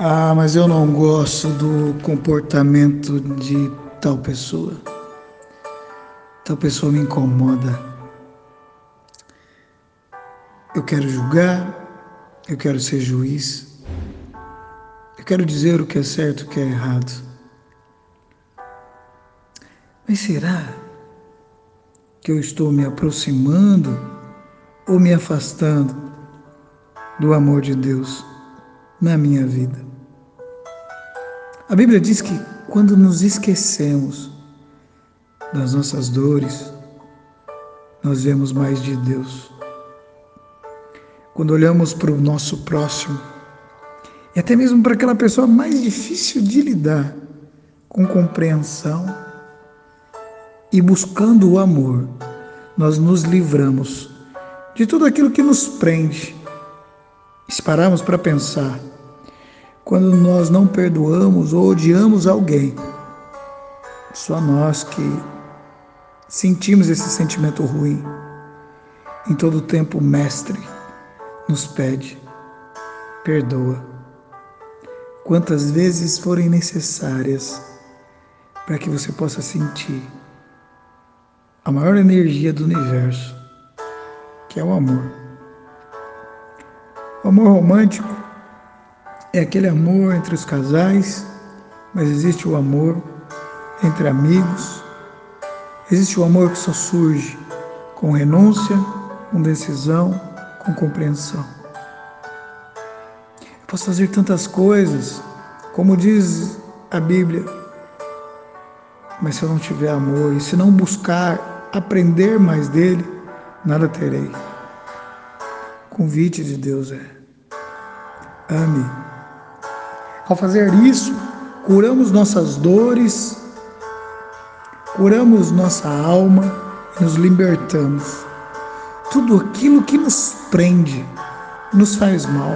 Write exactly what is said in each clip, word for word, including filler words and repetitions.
Ah, mas eu não gosto do comportamento de tal pessoa. Tal pessoa me incomoda. Eu quero julgar, eu quero ser juiz, eu quero dizer o que é certo e o que é errado. Mas será que eu estou me aproximando ou me afastando do amor de Deus na minha vida? A Bíblia diz que quando nos esquecemos das nossas dores, nós vemos mais de Deus. Quando olhamos para o nosso próximo, e até mesmo para aquela pessoa mais difícil de lidar, com compreensão e buscando o amor, nós nos livramos de tudo aquilo que nos prende. Se pararmos para pensar, quando nós não perdoamos ou odiamos alguém, só nós que sentimos esse sentimento ruim. Em todo tempo o Mestre nos pede, perdoa, quantas vezes forem necessárias, para que você possa sentir a maior energia do universo, que é o amor. O amor romântico é aquele amor entre os casais, mas existe o amor entre amigos, existe o amor que só surge com renúncia, com decisão, com compreensão. Eu posso fazer tantas coisas, como diz a Bíblia, mas se eu não tiver amor e se não buscar aprender mais dele, nada terei. O convite de Deus é: ame. Ao fazer isso, curamos nossas dores, curamos nossa alma e nos libertamos. Tudo aquilo que nos prende, nos faz mal.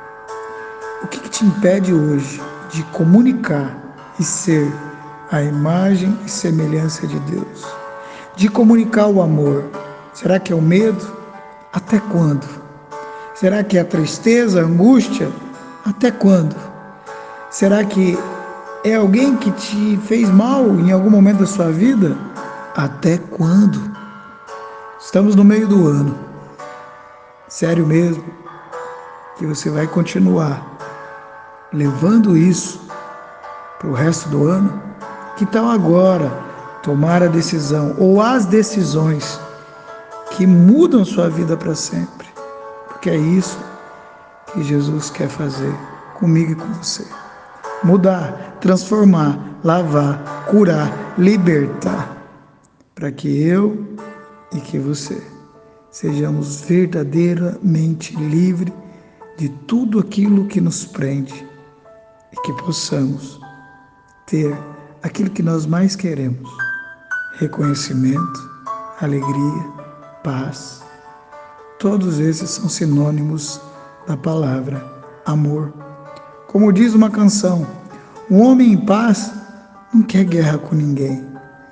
O que, que te impede hoje de comunicar e ser a imagem e semelhança de Deus? De comunicar o amor? Será que é o medo? Até quando? Será que é a tristeza, a angústia? Até quando? Será que é alguém que te fez mal em algum momento da sua vida? Até quando? Estamos no meio do ano. Sério mesmo que você vai continuar levando isso para o resto do ano? Que tal agora tomar a decisão ou as decisões que mudam sua vida para sempre? Porque é isso que Jesus quer fazer comigo e com você. Mudar, transformar, lavar, curar, libertar, para que eu e que você sejamos verdadeiramente livres de tudo aquilo que nos prende e que possamos ter aquilo que nós mais queremos: reconhecimento, alegria, paz. Todos esses são sinônimos da palavra amor. Como diz uma canção, um homem em paz não quer guerra com ninguém.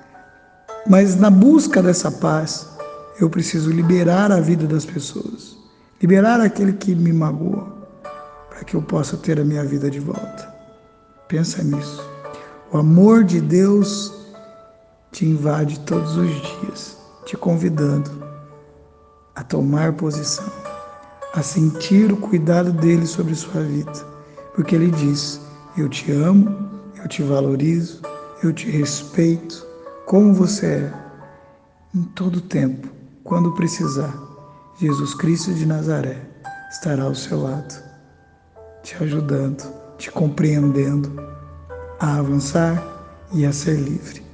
Mas na busca dessa paz, eu preciso liberar a vida das pessoas, liberar aquele que me magoou, para que eu possa ter a minha vida de volta. Pensa nisso. O amor de Deus te invade todos os dias, te convidando a tomar posição, a sentir o cuidado dele sobre sua vida, porque ele diz: eu te amo, eu te valorizo, eu te respeito como você é. Em todo tempo, quando precisar, Jesus Cristo de Nazaré estará ao seu lado, te ajudando, te compreendendo a avançar e a ser livre.